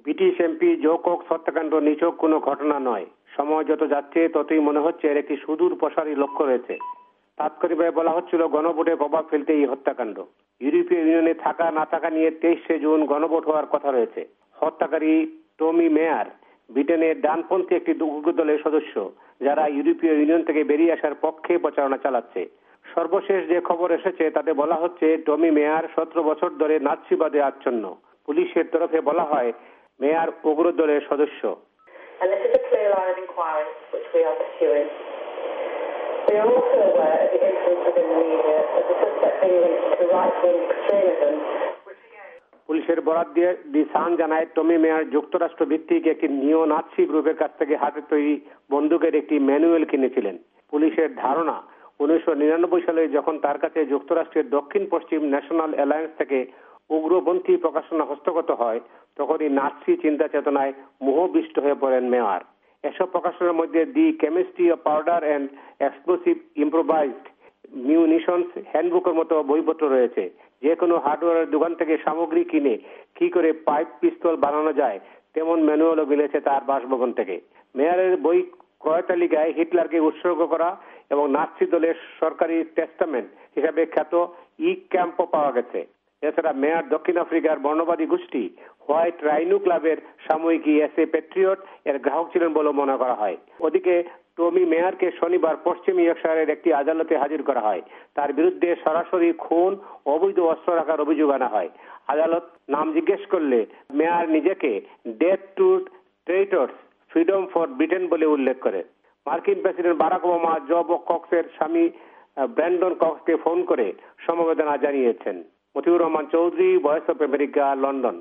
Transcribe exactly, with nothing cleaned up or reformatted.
British MP জো Cox হত্যাকাণ্ড নিছক কোনো ঘটনা নয়। সময় যত যাচ্ছে ততই মনে হচ্ছে এর একটি সুদূর প্রসারী লক্ষ্য রয়েছে। তাৎক্ষণিকভাবে বলা হচ্ছিল গণভোটে প্রভাব ফেলতে এই হত্যাকাণ্ড। ইউরোপীয় ইউনিয়নে থাকা না থাকা নিয়ে তেইশে জুন গণভোট হওয়ার কথা রয়েছে। হত্যাকারী টমি মেয়ার ব্রিটেনের ডানপন্থী একটি উগ্র দলের সদস্য, যারা ইউরোপীয় ইউনিয়ন থেকে বেরিয়ে আসার পক্ষে প্রচারণা চালাচ্ছে। সর্বশেষ যে খবর এসেছে তাতে বলা হচ্ছে টমি মেয়ার সতেরো বছর ধরে নাৎসিবাদে আচ্ছন্ন। পুলিশের তরফে বলা হয় মেয়ার উগ্র দলের সদস্য। পুলিশের বরাত দিয়ে দি সান জানায় টমি মেয়ার যুক্তরাষ্ট্র ভিত্তিক একটি নিও নাৎসি গ্রুপের কাছ থেকে হাতে তৈরি বন্দুকের একটি ম্যানুয়াল কিনেছিলেন। পুলিশের ধারণা উনিশশো নিরানব্বই সালে যখন তার কাছে যুক্তরাষ্ট্রের দক্ষিণ পশ্চিম ন্যাশনাল অ্যালায়েন্স থেকে উগ্রপন্থী প্রকাশনা হস্তগত হয়, তখনই নাৎসি চিন্তা চেতনায় মোহবিষ্ট হয়ে পড়েন মেয়ার। এসব প্রকাশনার মধ্যে the chemistry of powder and explosive improvised munitions হ্যান্ডবুকের মতো বইপত্র রয়েছে। যে কোনো হার্ডওয়্যারের দোকান থেকে সামগ্রী কিনে কি করে পাইপ পিস্তল বানানো যায় তেমন ম্যানুয়ালও মিলেছে তার বাসভবন থেকে। মেয়ারের বই ক্রয় তালিকায় হিটলারকে উৎসর্গ করা এবং নাৎসি দলের সরকারি টেস্টামেন্ট হিসাবে খ্যাত ই ক্যাম্পও পাওয়া গেছে। এছাড়া মেয়ার দক্ষিণ আফ্রিকার বর্ণবাদী গোষ্ঠী হোয়াইট রাইনো ক্লাবের সাময়িকী এস এ প্যাট্রিয়ট এর গ্রাহক ছিলেন বলে মনে করা হয়। ওদিকে টমি মেয়ারকে শনিবার পশ্চিম ইয়র্কশায়ারের একটি আদালতে হাজির করা হয়। তার বিরুদ্ধে সরাসরি খুন, অবৈধ অস্ত্র রাখার অভিযোগ আনা হয়। আদালত নাম জিজ্ঞেস করলে মেয়ার নিজেকে death to traitors, freedom for Britain বলে উল্লেখ করে। মার্কিন প্রেসিডেন্ট বারাক ওবামা জব কক্সের স্বামী ব্র্যান্ডন কক্সকে ফোন করে সমবেদনা জানিয়েছেন। Motiur Rahman Chowdhury, voice of America, London.